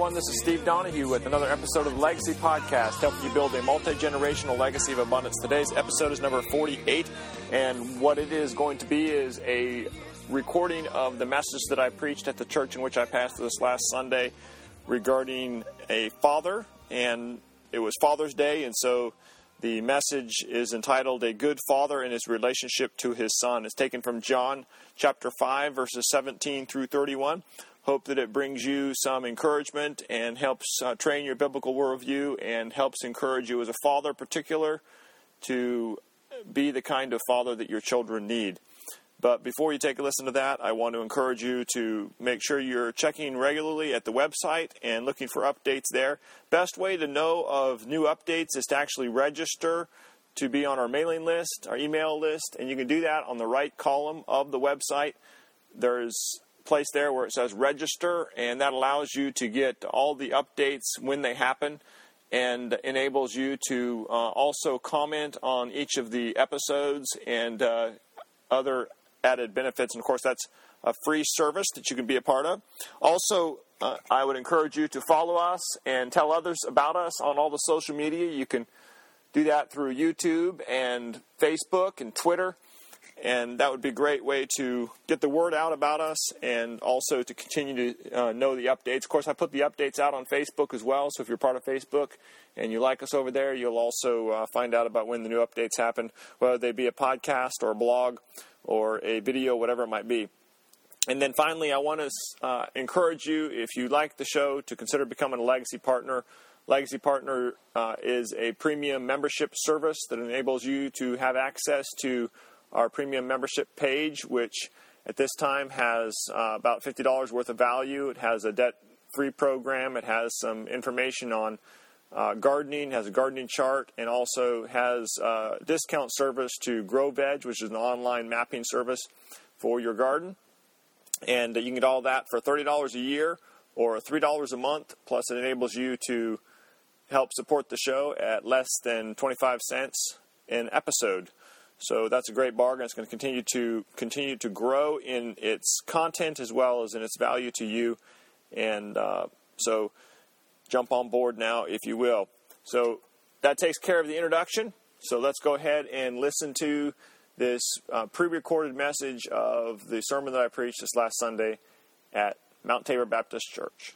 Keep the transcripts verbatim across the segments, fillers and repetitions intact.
everyone. This is Steve Donahue with another episode of the Legacy Podcast, helping you build a multi-generational legacy of abundance. Today's episode is number forty-eight, and what it is going to be is a recording of the message that I preached at the church in which I pastored this last Sunday regarding a father, and it was Father's Day, and so the message is entitled, A Good Father and His Relationship to His Son. It's taken from John chapter five, verses seventeen through thirty-one. Hope that it brings you some encouragement and helps uh, train your biblical worldview and helps encourage you as a father in particular to be the kind of father that your children need. But before you take a listen to that, I want to encourage you to make sure you're checking regularly at the website and looking for updates there. Best way to know of new updates is to actually register to be on our mailing list, our email list, and you can do that on the right column of the website. There's place there where it says register, and that allows you to get all the updates when they happen and enables you to uh, also comment on each of the episodes and uh, other added benefits. And of course, that's a free service that you can be a part of. Also, uh, I would encourage you to follow us and tell others about us on all the social media. You can do that through YouTube and Facebook and Twitter. And that would be a great way to get the word out about us and also to continue to uh, know the updates. Of course, I put the updates out on Facebook as well. So if you're part of Facebook and you like us over there, you'll also uh, find out about when the new updates happen, whether they be a podcast or a blog or a video, whatever it might be. And then finally, I want to uh, encourage you, if you like the show, to consider becoming a Legacy Partner. Legacy Partner uh, is a premium membership service that enables you to have access to our premium membership page, which at this time has uh, about fifty dollars worth of value. It has a debt-free program. It has some information on uh, gardening, has a gardening chart, and also has a discount service to GrowVeg, which is an online mapping service for your garden. And you can get all that for thirty dollars a year or three dollars a month, plus it enables you to help support the show at less than twenty-five cents an episode. So that's a great bargain. It's going to continue to continue to grow in its content as well as in its value to you. And uh, so jump on board now, if you will. So that takes care of the introduction. So let's go ahead and listen to this uh, pre-recorded message of the sermon that I preached this last Sunday at Mount Tabor Baptist Church.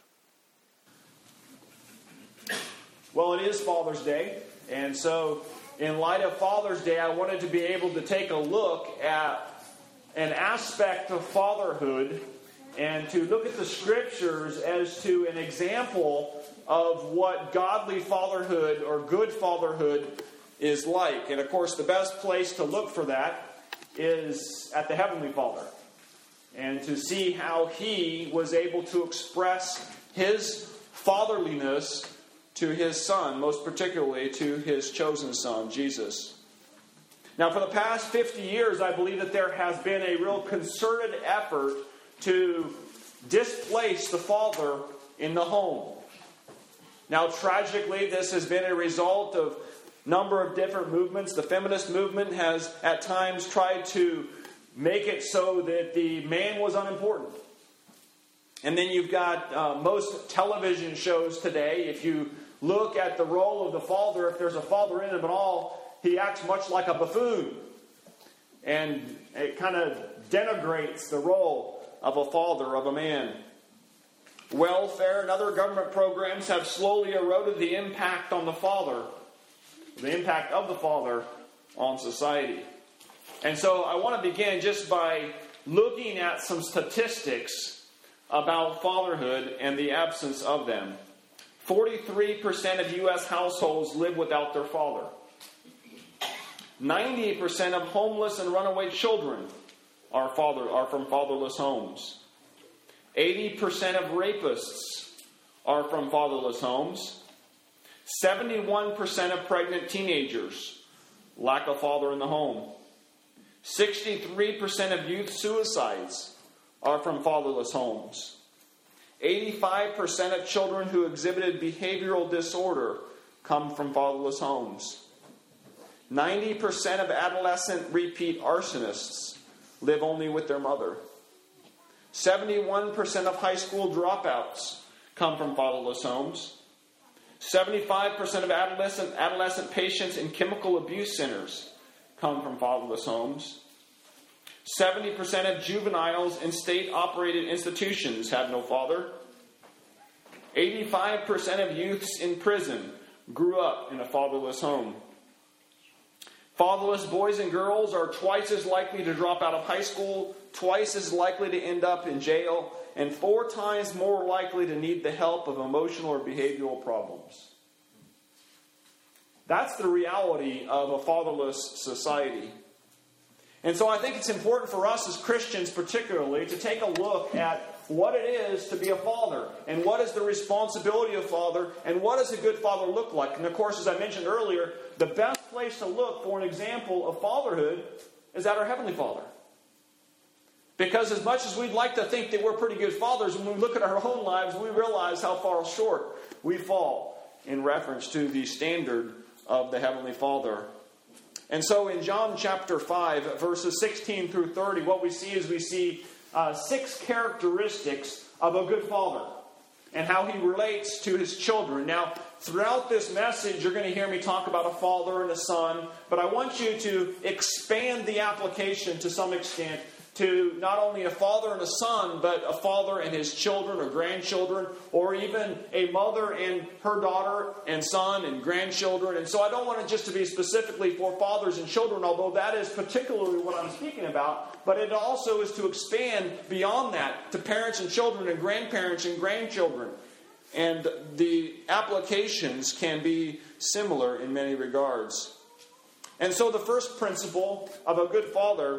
Well, it is Father's Day, and so in light of Father's Day, I wanted to be able to take a look at an aspect of fatherhood and to look at the Scriptures as to an example of what godly fatherhood or good fatherhood is like. And of course, the best place to look for that is at the Heavenly Father and to see how He was able to express His fatherliness to His Son, most particularly to His chosen Son, Jesus. Now, for the past fifty years, I believe that there has been a real concerted effort to displace the father in the home. Now, tragically, this has been a result of a number of different movements. The feminist movement has, at times, tried to make it so that the man was unimportant. And then you've got uh, most television shows today, if you look at the role of the father, if there's a father in them at all, he acts much like a buffoon. And it kind of denigrates the role of a father, of a man. Welfare and other government programs have slowly eroded the impact on the father, the impact of the father on society. And so I want to begin just by looking at some statistics about fatherhood and the absence of them. forty-three percent of U S households live without their father. ninety percent of homeless and runaway children are father are from fatherless homes. eighty percent of rapists are from fatherless homes. seventy-one percent of pregnant teenagers lack a father in the home. sixty-three percent of youth suicides are from fatherless homes. eighty-five percent of children who exhibited behavioral disorder come from fatherless homes. ninety percent of adolescent repeat arsonists live only with their mother. seventy-one percent of high school dropouts come from fatherless homes. seventy-five percent of adolescent, adolescent patients in chemical abuse centers come from fatherless homes. seventy percent of juveniles in state-operated institutions have no father. eighty-five percent of youths in prison grew up in a fatherless home. Fatherless boys and girls are twice as likely to drop out of high school, twice as likely to end up in jail, and four times more likely to need the help of emotional or behavioral problems. That's the reality of a fatherless society. And so I think it's important for us as Christians particularly to take a look at what it is to be a father, and what is the responsibility of father, and what does a good father look like. And of course, as I mentioned earlier, the best place to look for an example of fatherhood is at our Heavenly Father. Because as much as we'd like to think that we're pretty good fathers, when we look at our own lives, we realize how far short we fall in reference to the standard of the Heavenly Father. And so in John chapter five, verses sixteen through thirty, what we see is we see uh, six characteristics of a good father and how he relates to his children. Now, throughout this message, you're going to hear me talk about a father and a son, but I want you to expand the application to some extent to not only a father and a son, but a father and his children or grandchildren, or even a mother and her daughter and son and grandchildren. And so I don't want it just to be specifically for fathers and children, although that is particularly what I'm speaking about, but it also is to expand beyond that to parents and children and grandparents and grandchildren. And the applications can be similar in many regards. And so the first principle of a good father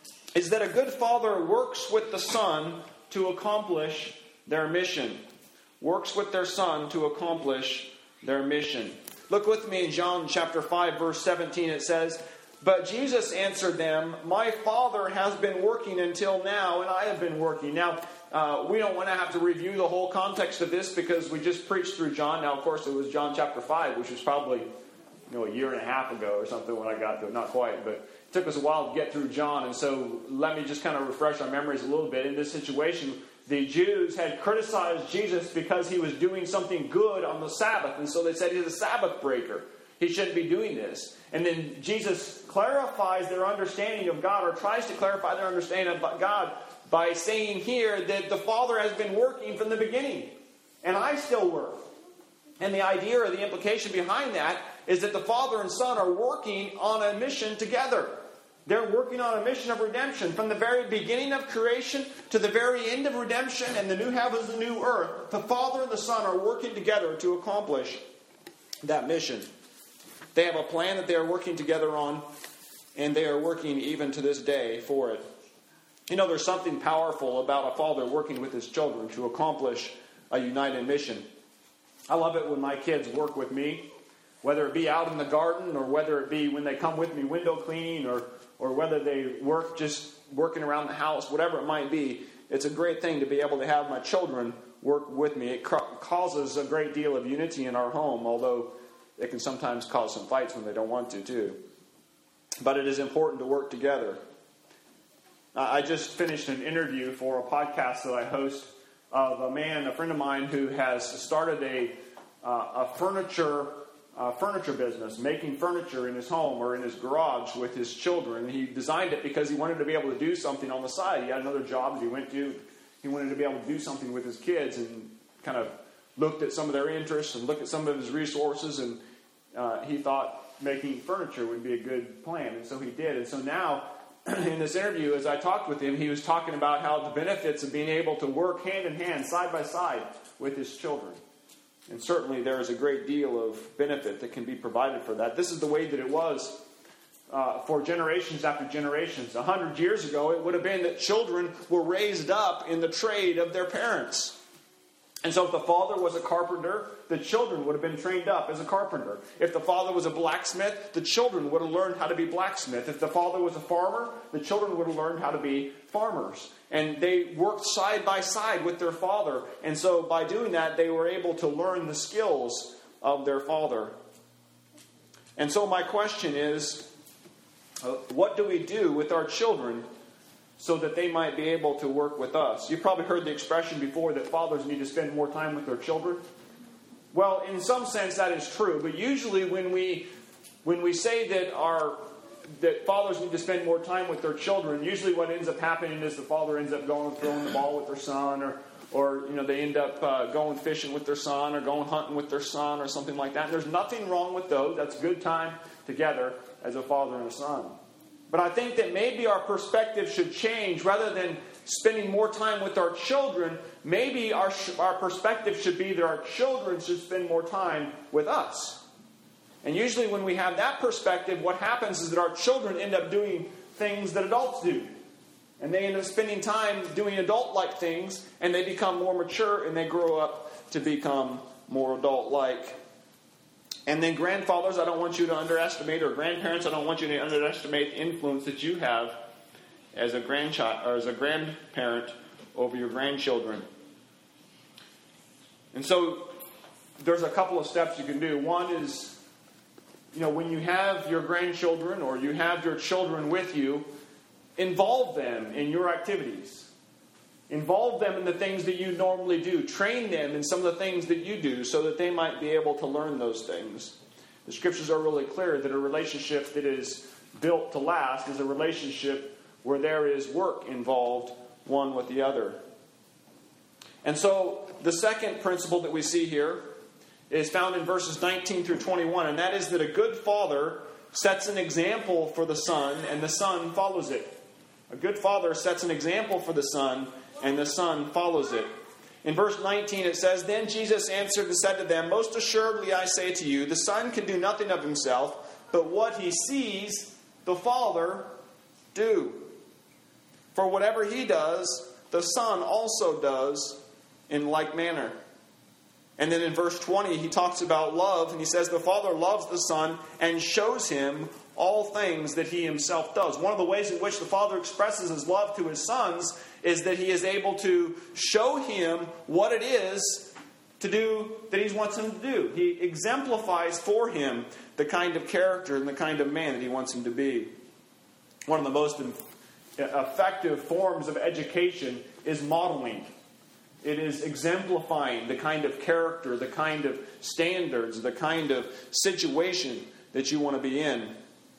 is that a good father works with the son to accomplish their mission. Works with their son to accomplish their mission. Look with me in John chapter five, verse seventeen. It says, "But Jesus answered them, 'My Father has been working until now, and I have been working.'" Now, uh, we don't want to have to review the whole context of this because we just preached through John. Now, of course, it was John chapter five, which was probably you know, a year and a half ago or something when I got to it. Not quite, but it took us a while to get through John. And so let me just kind of refresh our memories a little bit. In this situation, the Jews had criticized Jesus because he was doing something good on the Sabbath. And so they said he's a Sabbath breaker. He shouldn't be doing this. And then Jesus clarifies their understanding of God, or tries to clarify their understanding of God, by saying here that the Father has been working from the beginning. And I still work. And the idea or the implication behind that is that the Father and Son are working on a mission together. They're working on a mission of redemption. From the very beginning of creation to the very end of redemption and the new heavens and the new earth, the Father and the Son are working together to accomplish that mission. They have a plan that they are working together on, and they are working even to this day for it. You know, there's something powerful about a father working with his children to accomplish a united mission. I love it when my kids work with me, whether it be out in the garden or whether it be when they come with me window cleaning or, or whether they work just working around the house, whatever it might be. It's a great thing to be able to have my children work with me. It ca- causes a great deal of unity in our home, although it can sometimes cause some fights when they don't want to too. But it is important to work together. I just finished an interview for a podcast that I host of a man, a friend of mine, who has started a uh, a furniture uh, furniture business, making furniture in his home or in his garage with his children. He designed it because he wanted to be able to do something on the side. He had another job that he went to. He wanted to be able to do something with his kids, and kind of looked at some of their interests and looked at some of his resources, and uh, he thought making furniture would be a good plan, and so he did. And so now, in this interview, as I talked with him, he was talking about how the benefits of being able to work hand in hand, side by side, with his children. And certainly there is a great deal of benefit that can be provided for that. This is the way that it was uh, for generations after generations. A hundred years ago, it would have been that children were raised up in the trade of their parents. And so if the father was a carpenter, the children would have been trained up as a carpenter. If the father was a blacksmith, the children would have learned how to be blacksmith. If the father was a farmer, the children would have learned how to be farmers. And they worked side by side with their father. And so by doing that, they were able to learn the skills of their father. And so my question is, uh, what do we do with our children so that they might be able to work with us. You've probably heard the expression before that fathers need to spend more time with their children. Well, in some sense that is true, but usually when we when we say that our that fathers need to spend more time with their children, usually what ends up happening is the father ends up going and throwing the ball with their son, or or you know they end up uh, going fishing with their son, or going hunting with their son, or something like that. And there's nothing wrong with those. That's good time together as a father and a son. But I think that maybe our perspective should change. Rather than spending more time with our children, maybe our, our perspective should be that our children should spend more time with us. And usually when we have that perspective, what happens is that our children end up doing things that adults do. And they end up spending time doing adult-like things, and they become more mature, and they grow up to become more adult-like. And then grandfathers, I don't want you to underestimate, or grandparents, I don't want you to underestimate the influence that you have as a grandchild or as a grandparent over your grandchildren. And so there's a couple of steps you can do. One is, you know, when you have your grandchildren or you have your children with you, involve them in your activities. Involve them in the things that you normally do. Train them in some of the things that you do so that they might be able to learn those things. The scriptures are really clear that a relationship that is built to last is a relationship where there is work involved, one with the other. And so the second principle that we see here is found in verses nineteen through twenty-one, and that is that a good father sets an example for the son, and the son follows it. A good father sets an example for the son, and the son follows it. In verse nineteen it says, "Then Jesus answered and said to them, 'Most assuredly I say to you, the son can do nothing of himself, but what he sees the Father do. For whatever he does, the Son also does in like manner.'" And then in verse twenty, he talks about love, and he says, "The Father loves the Son and shows him all things that he himself does." One of the ways in which the Father expresses his love to his sons is that he is able to show him what it is to do that he wants him to do. He exemplifies for him the kind of character and the kind of man that he wants him to be. One of the most effective forms of education is modeling. It is exemplifying the kind of character, the kind of standards, the kind of situation that you want to be in.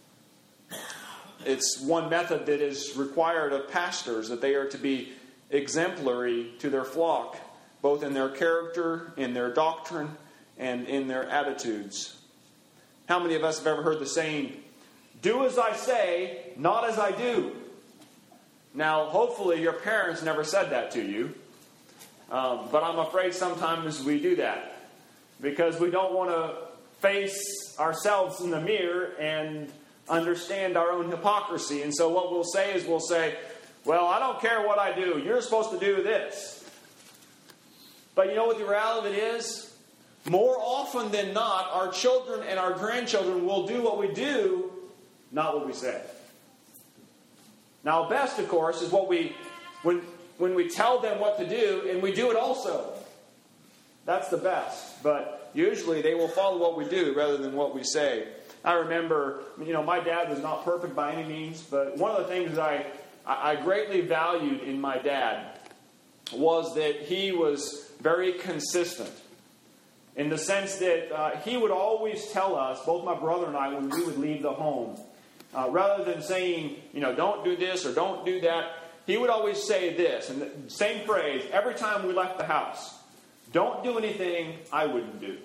It's one method that is required of pastors, that they are to be exemplary to their flock, both in their character, in their doctrine, and in their attitudes. How many of us have ever heard the saying, "Do as I say, not as I do"? Now, hopefully your parents never said that to you. Um, but I'm afraid sometimes we do that. Because we don't want to face ourselves in the mirror and understand our own hypocrisy. And so what we'll say is we'll say, "Well, I don't care what I do. You're supposed to do this." But you know what the reality is? More often than not, our children and our grandchildren will do what we do, not what we say. Now, best, of course, is what we when when we tell them what to do, and we do it also. That's the best. But usually they will follow what we do rather than what we say. I remember, you know, my dad was not perfect by any means, but one of the things that I, I greatly valued in my dad was that he was very consistent. In the sense that uh, he would always tell us, both my brother and I, when we would leave the home, uh, rather than saying, you know, "Don't do this" or "Don't do that," he would always say this, and the same phrase, every time we left the house: "Don't do anything I wouldn't do."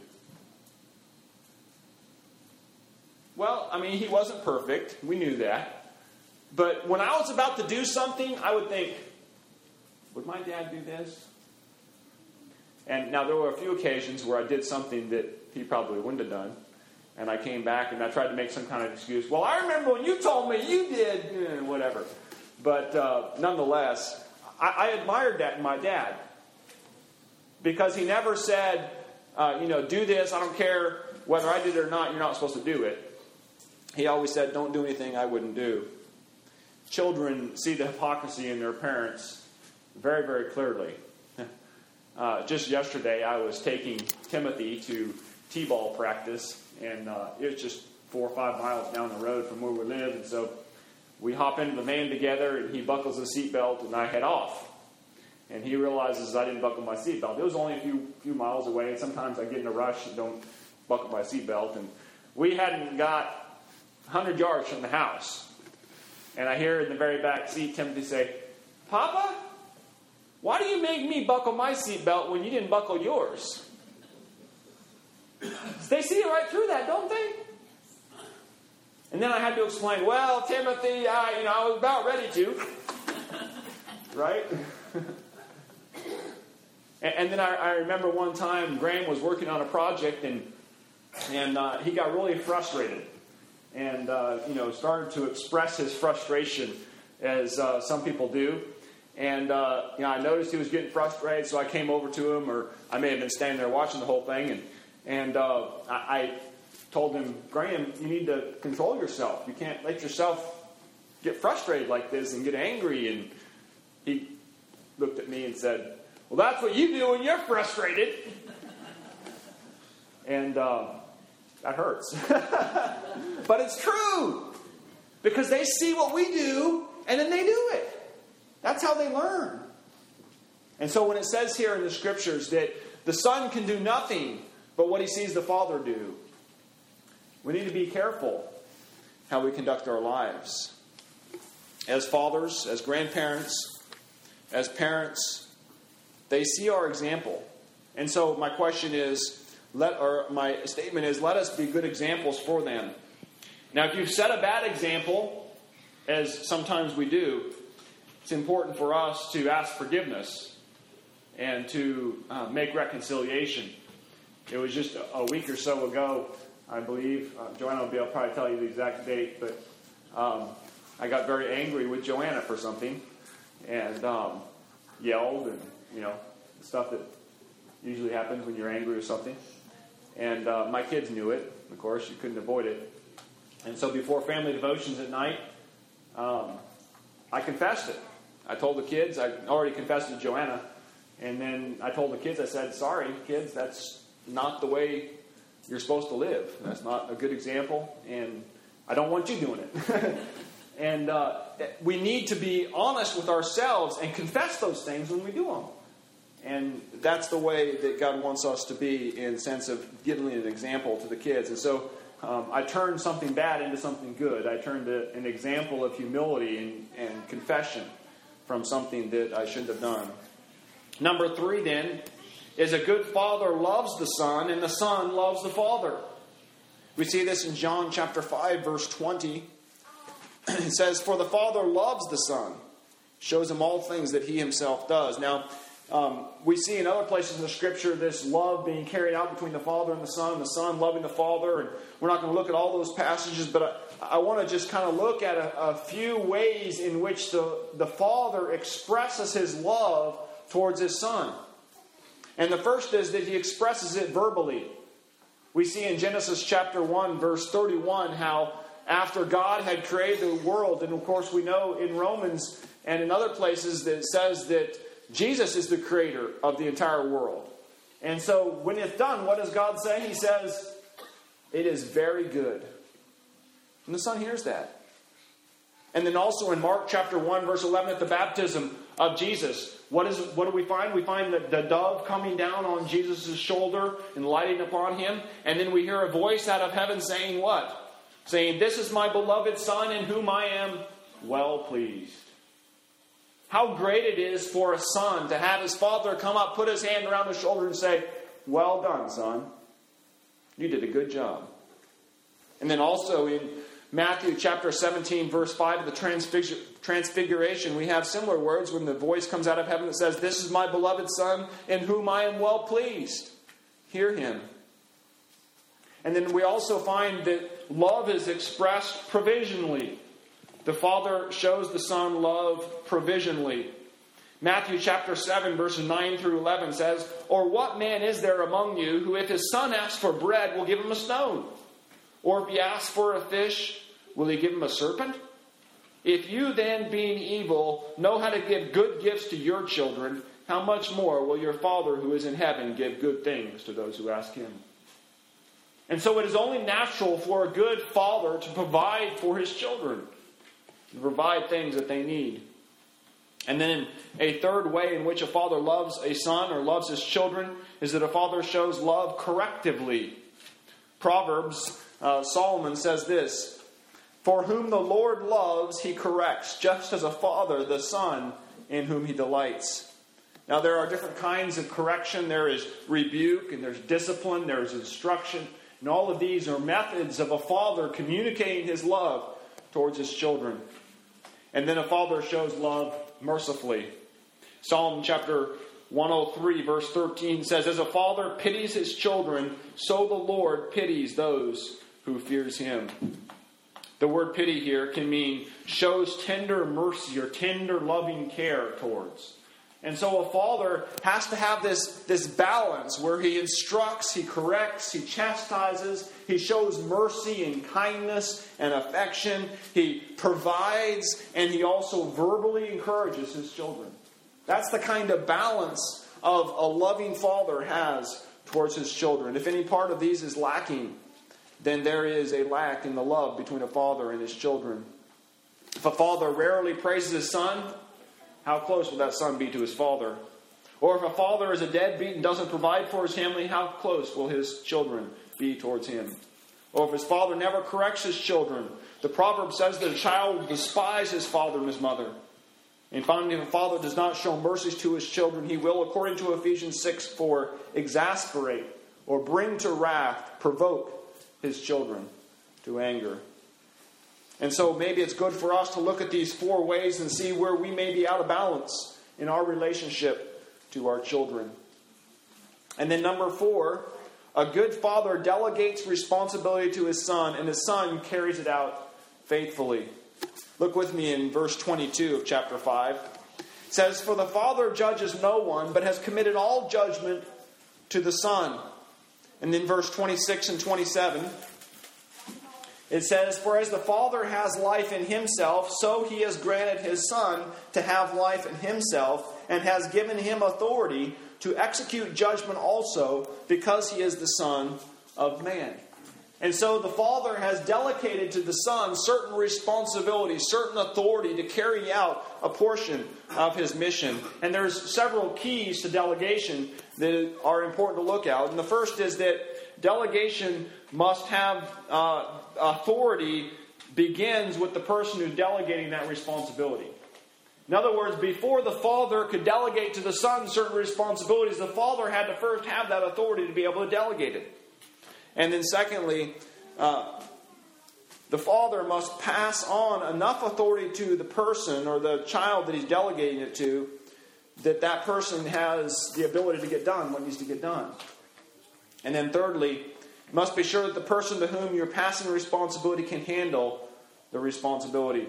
Well, I mean, he wasn't perfect. We knew that. But when I was about to do something, I would think, "Would my dad do this?" And now there were a few occasions where I did something that he probably wouldn't have done. And I came back and I tried to make some kind of excuse. "Well, I remember when you told me you did," eh, whatever. But uh, nonetheless, I, I admired that in my dad. Because he never said, uh, you know, "Do this, I don't care whether I did it or not, you're not supposed to do it." He always said, "Don't do anything I wouldn't do." Children see the hypocrisy in their parents very, very clearly. Uh, just yesterday, I was taking Timothy to t-ball practice, and uh, it was just four or five miles down the road from where we live, and so we hop into the van together, and he buckles his seatbelt, and I head off. And he realizes I didn't buckle my seatbelt. It was only a few few miles away, and sometimes I get in a rush and don't buckle my seatbelt. And we hadn't got one hundred yards from the house. And I hear in the very back seat Timothy say, "Papa, why do you make me buckle my seatbelt when you didn't buckle yours?" They see right through that, don't they? And then I had to explain, well, Timothy, I, you know, I was about ready to. Right? and, and then I, I remember one time Graham was working on a project, and and uh, he got really frustrated. And, uh, you know, started to express his frustration, as uh, some people do. And, uh, you know, I noticed he was getting frustrated, so I came over to him, or I may have been standing there watching the whole thing, and, and uh, I, I told him, Graham, you need to control yourself. You can't let yourself get frustrated like this and get angry. And he looked at me and said, well, that's what you do when you're frustrated. And uh, that hurts. But it's true. Because they see what we do, and then they do it. That's how they learn. And so when it says here in the Scriptures that the Son can do nothing but what he sees the Father do, we need to be careful how we conduct our lives. As fathers, as grandparents, as parents, they see our example. And so my question is, let, or my statement is, let us be good examples for them. Now, if you've set a bad example, as sometimes we do, it's important for us to ask forgiveness and to uh, make reconciliation. It was just a, a week or so ago, I believe, uh, Joanna will be able to probably tell you the exact date, but um, I got very angry with Joanna for something and um, yelled and, you know, stuff that usually happens when you're angry with something. And uh, my kids knew it, of course, you couldn't avoid it. And so before family devotions at night, um, I confessed it. I told the kids, I already confessed to Joanna, and then I told the kids, I said, sorry, kids, that's not the way you're supposed to live. That's not a good example, and I don't want you doing it. And uh, we need to be honest with ourselves and confess those things when we do them. And that's the way that God wants us to be in the sense of giving an example to the kids. And so um, I turned something bad into something good. I turned a, an example of humility and, and confession from something that I shouldn't have done. Number three, then, is a good father loves the son, and the son loves the father. We see this in John chapter five, verse twenty. It says, for the father loves the son, shows him all things that he himself does. Now, um, we see in other places in the Scripture this love being carried out between the father and the son, the son loving the father, and we're not going to look at all those passages, but I, I want to just kind of look at a, a few ways in which the, the father expresses his love towards his son. And the first is that he expresses it verbally. We see in Genesis chapter one, verse thirty-one, how after God had created the world, and of course we know in Romans and in other places that it says that Jesus is the creator of the entire world. And so when it's done, what does God say? He says, it is very good. And the Son hears that. And then also in Mark chapter one, verse eleven, at the baptism of Jesus, what is what do we find? We find the, the dove coming down on Jesus' shoulder and lighting upon him. And then we hear a voice out of heaven saying what? Saying, this is my beloved Son in whom I am well pleased. How great it is for a son to have his father come up, put his hand around his shoulder and say, well done, son. You did a good job. And then also in Matthew chapter seventeen, verse five of the transfigur- Transfiguration, we have similar words when the voice comes out of heaven that says, this is my beloved Son in whom I am well pleased. Hear him. And then we also find that love is expressed provisionally. The Father shows the Son love provisionally. Matthew chapter seven, verses nine through eleven says, or what man is there among you who if his son asks for bread will give him a stone? Or if he asks for a fish, will he give him a serpent? If you then, being evil, know how to give good gifts to your children, how much more will your Father who is in heaven give good things to those who ask him? And so it is only natural for a good father to provide for his children. to provide things that they need. And then a third way in which a father loves a son or loves his children is that a father shows love correctively. Proverbs, uh, Solomon says this, "For whom the Lord loves, he corrects, just as a father the son in whom he delights." Now there are different kinds of correction. There is rebuke, and there's discipline, there's instruction. And all of these are methods of a father communicating his love towards his children. And then a father shows love mercifully. Psalm chapter one oh three verse thirteen says, "As a father pities his children, so the Lord pities those who fears him." The word pity here can mean shows tender mercy or tender loving care towards. And so a father has to have this, this balance where he instructs, he corrects, he chastises, he shows mercy and kindness and affection, he provides, and he also verbally encourages his children. That's the kind of balance of a loving father has towards his children. If any part of these is lacking, then there is a lack in the love between a father and his children. If a father rarely praises his son, how close will that son be to his father? Or if a father is a deadbeat and doesn't provide for his family, how close will his children be towards him? Or if his father never corrects his children, the proverb says that a child will despise his father and his mother. And finally, if a father does not show mercies to his children, he will, according to Ephesians six four, exasperate or bring to wrath, provoke his children to anger. And so maybe it's good for us to look at these four ways and see where we may be out of balance in our relationship to our children. And then number four, a good father delegates responsibility to his son, and his son carries it out faithfully. Look with me in verse twenty-two of chapter five. It says, "For the father judges no one, but has committed all judgment to the son." And then verse twenty-six and twenty-seven, it says, "For as the Father has life in himself, so he has granted his Son to have life in himself, and has given him authority to execute judgment also, because he is the Son of Man." And so the Father has delegated to the Son certain responsibilities, certain authority to carry out a portion of his mission. And there's several keys to delegation that are important to look at. And the first is that delegation must have uh, authority begins with the person who's delegating that responsibility. In other words, before the Father could delegate to the Son certain responsibilities, the Father had to first have that authority to be able to delegate it. And then secondly, uh, the Father must pass on enough authority to the person or the child that he's delegating it to, that that person has the ability to get done what needs to get done. And then thirdly, you must be sure that the person to whom you're passing the responsibility can handle the responsibility.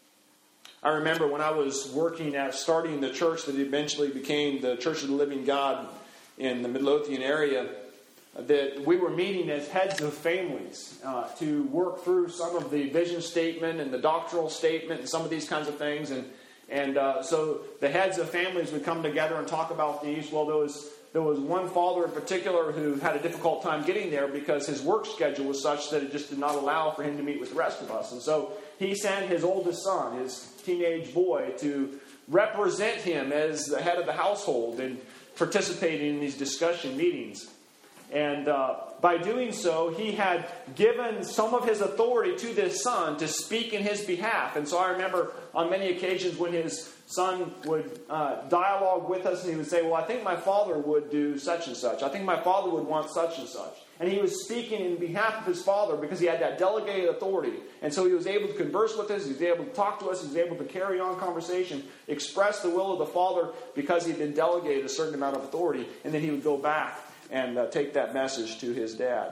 I remember when I was working at starting the church that eventually became the Church of the Living God in the Midlothian area, that we were meeting as heads of families uh, to work through some of the vision statement and the doctrinal statement and some of these kinds of things. And and uh, so the heads of families would come together and talk about these. Well, there was, there was one father in particular who had a difficult time getting there because his work schedule was such that it just did not allow for him to meet with the rest of us. And so he sent his oldest son, his teenage boy, to represent him as the head of the household and participating in these discussion meetings. And uh, by doing so, he had given some of his authority to this son to speak in his behalf. And so I remember on many occasions when his son would uh, dialogue with us and he would say, well, I think my father would do such and such. I think my father would want such and such. And he was speaking in behalf of his father because he had that delegated authority. And so he was able to converse with us, he was able to talk to us, he was able to carry on conversation, express the will of the Father because he'd been delegated a certain amount of authority. And then he would go back and uh, take that message to his dad.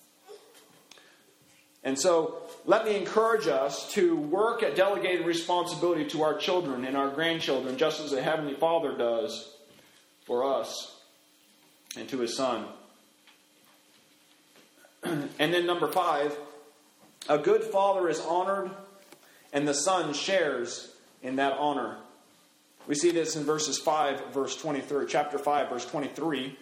And so let me encourage us to work at delegated responsibility to our children and our grandchildren, just as the Heavenly Father does for us and to his Son. And then number five, a good father is honored and the son shares in that honor. We see this in verses five, verse twenty-three, chapter five, verse twenty-three.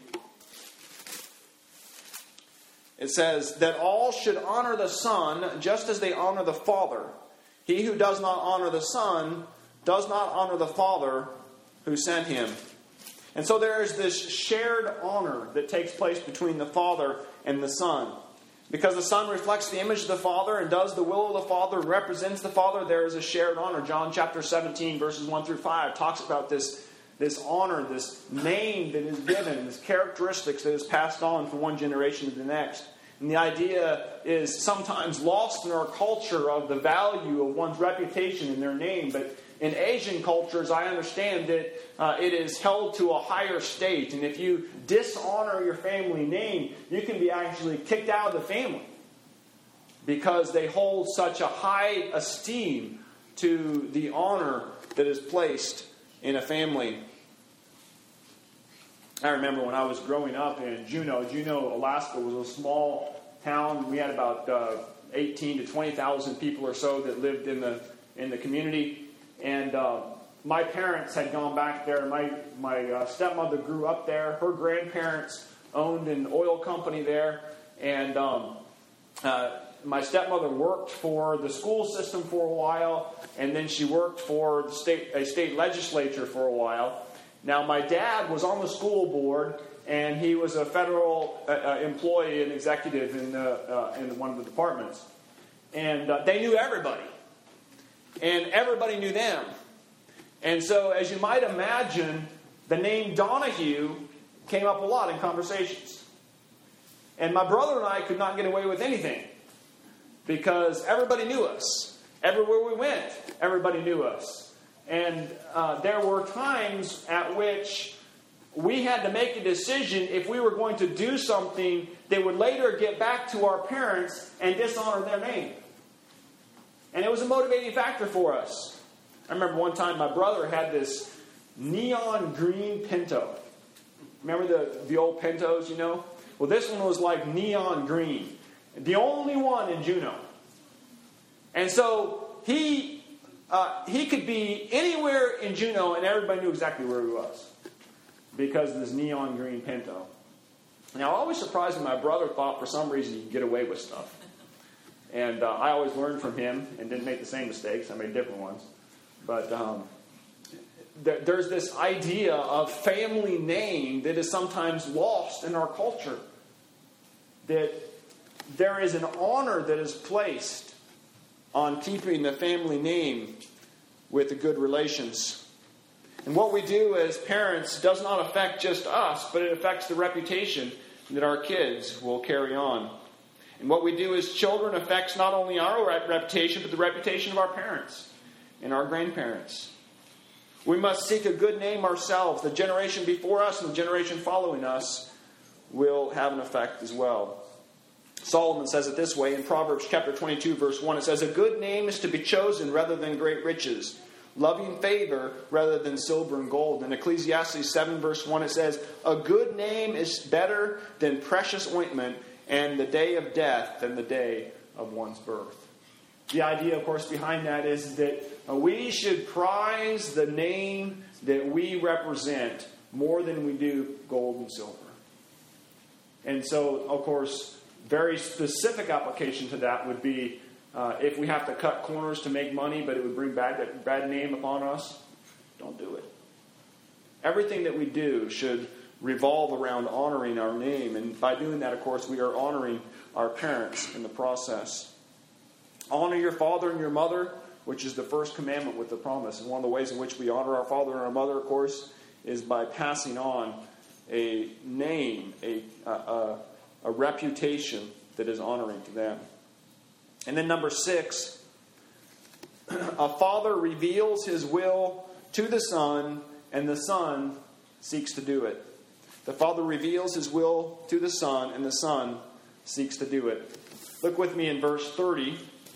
It says that all should honor the son just as they honor the father. He who does not honor the Son does not honor the Father who sent him. And so there is this shared honor that takes place between the Father and the Son. Because the Son reflects the image of the Father and does the will of the Father and represents the Father, there is a shared honor. John chapter seventeen, verses one through five, talks about this, this honor, this name that is given, this characteristics that is passed on from one generation to the next. And the idea is sometimes lost in our culture of the value of one's reputation and their name. But in Asian cultures, I understand that uh, it is held to a higher state. And if you dishonor your family name, you can be actually kicked out of the family. Because they hold such a high esteem to the honor that is placed in a family. I remember when I was growing up in Juneau. Juneau, Alaska was a small town. We had about uh, eighteen to twenty thousand people or so that lived in the in the community. And uh, my parents had gone back there. My my uh, stepmother grew up there. Her grandparents owned an oil company there. And um, uh, my stepmother worked for the school system for a while. And then she worked for the state a state legislature for a while. Now, my dad was on the school board, and he was a federal uh, employee and executive in, the, uh, in one of the departments. And uh, they knew everybody. And everybody knew them. And so, as you might imagine, the name Donahue came up a lot in conversations. And my brother and I could not get away with anything. Because everybody knew us. Everywhere we went, everybody knew us. And uh, there were times at which we had to make a decision if we were going to do something that would later get back to our parents and dishonor their name. And it was a motivating factor for us. I remember one time my brother had this neon green Pinto. Remember the, the old Pintos, you know? Well, this one was like neon green. The only one in Juneau. And so he... Uh, he could be anywhere in Juneau and everybody knew exactly where he was because of this neon green Pinto. Now, I always surprised when my brother thought for some reason he could get away with stuff. And uh, I always learned from him and didn't make the same mistakes. I made different ones. But um, there, there's this idea of family name that is sometimes lost in our culture. That there is an honor that is placed on keeping the family name with the good relations. And what we do as parents does not affect just us, but it affects the reputation that our kids will carry on. And what we do as children affects not only our reputation, but the reputation of our parents and our grandparents. We must seek a good name ourselves. The generation before us and the generation following us will have an effect as well. Solomon says it this way in Proverbs chapter twenty-two, verse one. It says, "A good name is to be chosen rather than great riches, loving favor rather than silver and gold." In Ecclesiastes seven, verse one, it says, "A good name is better than precious ointment, and the day of death than the day of one's birth." The idea, of course, behind that is that we should prize the name that we represent more than we do gold and silver. And so, of course, very specific application to that would be uh, if we have to cut corners to make money, but it would bring bad, bad name upon us, don't do it. Everything that we do should revolve around honoring our name. And by doing that, of course, we are honoring our parents in the process. Honor your father and your mother, which is the first commandment with the promise. And one of the ways in which we honor our father and our mother, of course, is by passing on a name, a, a, a A reputation that is honoring to them. And then number six, a father reveals his will to the son, and the son seeks to do it. The father reveals his will to the son, and the son seeks to do it. Look with me in verse thirty.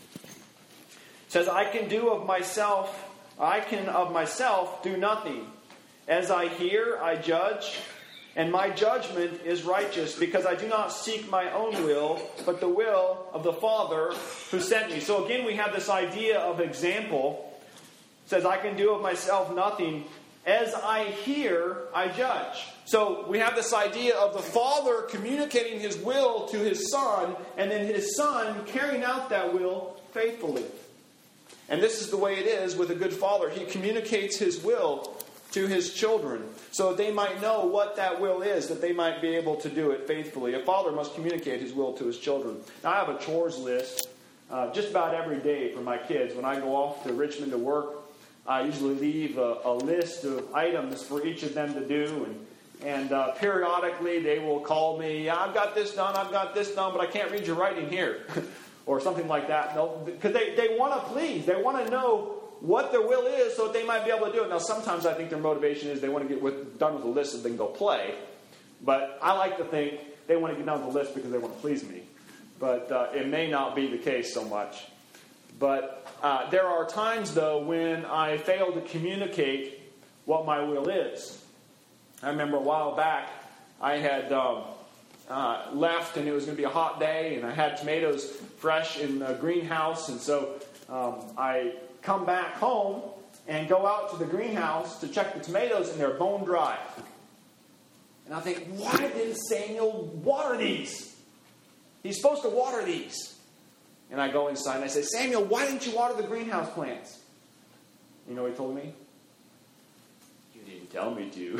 It says, "I can do of myself, I can of myself do nothing. As I hear, I judge. And my judgment is righteous, because I do not seek my own will, but the will of the Father who sent me." So again, we have this idea of example. It says, "I can do of myself nothing. As I hear, I judge." So we have this idea of the Father communicating his will to his Son, and then his Son carrying out that will faithfully. And this is the way it is with a good father. He communicates his will to his children so that they might know what that will is, that they might be able to do it faithfully. A father must communicate his will to his children. Now, I have a chores list uh, just about every day for my kids. When I go off to Richmond to work, I usually leave a, a list of items for each of them to do. And, and uh, periodically they will call me, I've got this done, I've got this done, but I can't read your writing here. Or something like that. Because they, they want to please. They want to know what their will is so that they might be able to do it. Now, sometimes I think their motivation is they want to get with, done with the list so they can go play. But I like to think they want to get done with the list because they want to please me. But uh, it may not be the case so much. But uh, there are times, though, when I fail to communicate what my will is. I remember a while back, I had... Um, Uh, left, and it was going to be a hot day, and I had tomatoes fresh in the greenhouse, and so um, I come back home and go out to the greenhouse to check the tomatoes, and they're bone dry. And I think, why didn't Samuel water these? He's supposed to water these. And I go inside and I say, Samuel, why didn't you water the greenhouse plants? You know what he told me? You didn't tell me to.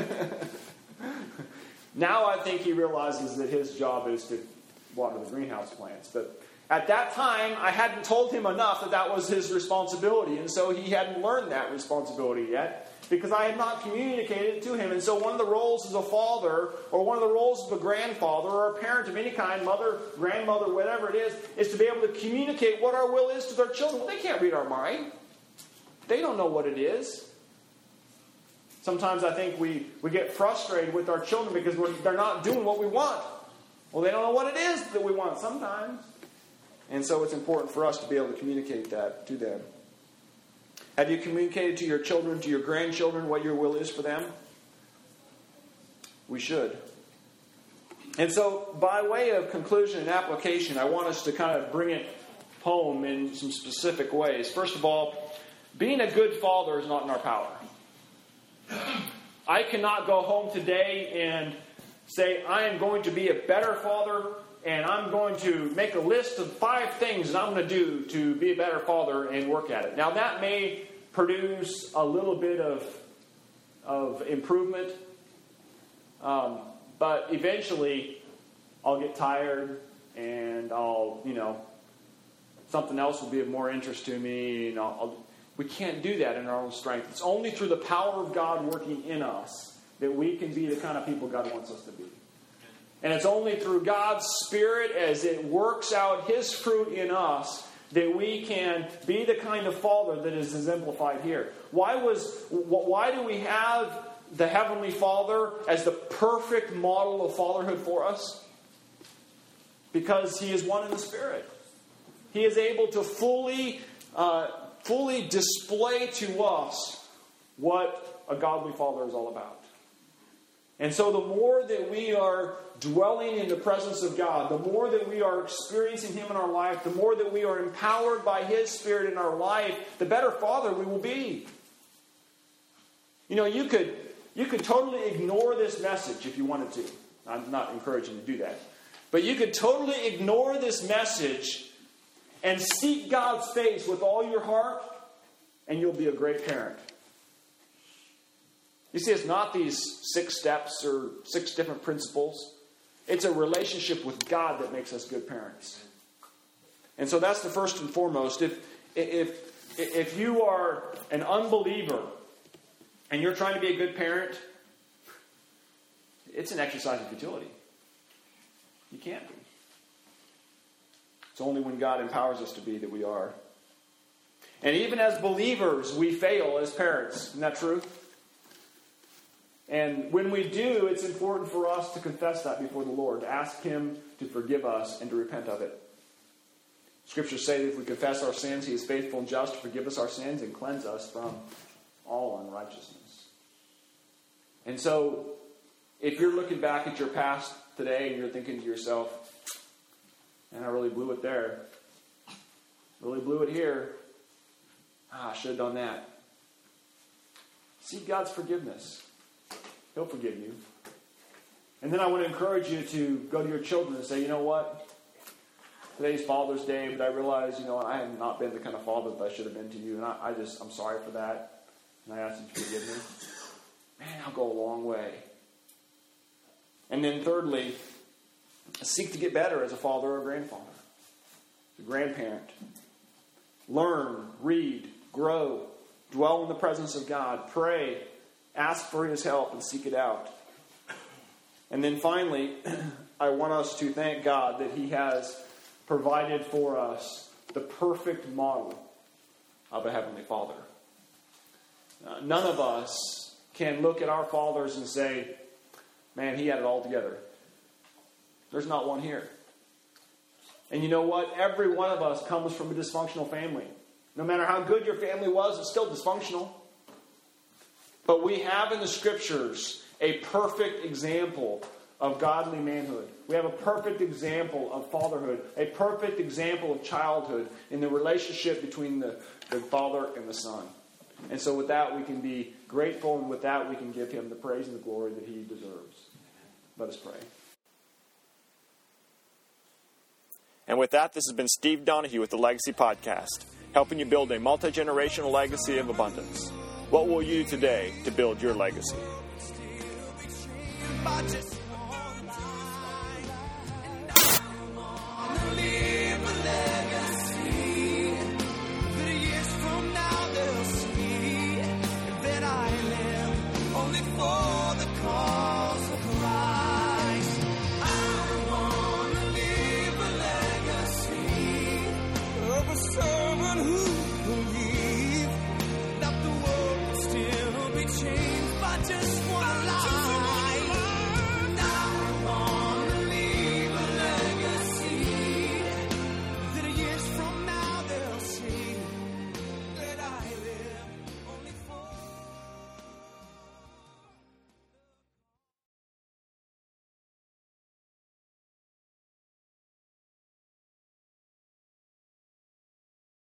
Now I think he realizes that his job is to water the greenhouse plants. But at that time, I hadn't told him enough that that was his responsibility. And so he hadn't learned that responsibility yet because I had not communicated it to him. And so one of the roles as a father or one of the roles of a grandfather or a parent of any kind, mother, grandmother, whatever it is, is to be able to communicate what our will is to their children. Well, they can't read our mind. They don't know what it is. Sometimes I think we, we get frustrated with our children because we're, they're not doing what we want. Well, they don't know what it is that we want sometimes. And so it's important for us to be able to communicate that to them. Have you communicated to your children, to your grandchildren, what your will is for them? We should. And so, by way of conclusion and application, I want us to kind of bring it home in some specific ways. First of all, being a good father is not in our power. I cannot go home today and say, I am going to be a better father, and I'm going to make a list of five things that I'm going to do to be a better father and work at it. Now, that may produce a little bit of, of improvement, um, but eventually I'll get tired and I'll, you know, something else will be of more interest to me, and I'll, I'll We can't do that in our own strength. It's only through the power of God working in us that we can be the kind of people God wants us to be. And it's only through God's Spirit as it works out His fruit in us that we can be the kind of father that is exemplified here. Why was? Why do we have the Heavenly Father as the perfect model of fatherhood for us? Because He is one in the Spirit. He is able to fully... Uh, fully display to us what a godly father is all about. And so the more that we are dwelling in the presence of God, the more that we are experiencing Him in our life, the more that we are empowered by His Spirit in our life, the better father we will be. You know, you could, you could totally ignore this message if you wanted to. I'm not encouraging you to do that. But you could totally ignore this message and seek God's face with all your heart, and you'll be a great parent. You see, it's not these six steps or six different principles. It's a relationship with God that makes us good parents. And so that's the first and foremost. If, if, if you are an unbeliever and you're trying to be a good parent, it's an exercise in futility. You can't be. It's only when God empowers us to be that we are. And even as believers, we fail as parents. Isn't that true? And when we do, it's important for us to confess that before the Lord, to ask Him to forgive us and to repent of it. Scriptures say that if we confess our sins, He is faithful and just to forgive us our sins and cleanse us from all unrighteousness. And so, if you're looking back at your past today and you're thinking to yourself, and I really blew it there. Really blew it here. Ah, I should have done that. Seek God's forgiveness. He'll forgive you. And then I want to encourage you to go to your children and say, you know what? today's Father's Day, but I realize, you know, I have not been the kind of father that I should have been to you, and I, I just, I'm sorry for that, and I ask you to forgive me. Man, I'll go a long way. And then thirdly, seek to get better as a father or a grandfather, a grandparent. Learn, read, grow, dwell in the presence of God, pray, ask for His help, and seek it out. And then finally, I want us to thank God that He has provided for us the perfect model of a Heavenly Father. Uh, none of us can look at our fathers and say, man, he had it all together. There's not one here. And you know what? Every one of us comes from a dysfunctional family. No matter how good your family was, it's still dysfunctional. But we have in the Scriptures a perfect example of godly manhood. We have a perfect example of fatherhood, a perfect example of childhood in the relationship between the, the father and the son. And so with that, we can be grateful, and with that, we can give Him the praise and the glory that He deserves. Let us pray. And with that, this has been Steve Donahue with the Legacy Podcast, helping you build a multi-generational legacy of abundance. What will you do today to build your legacy?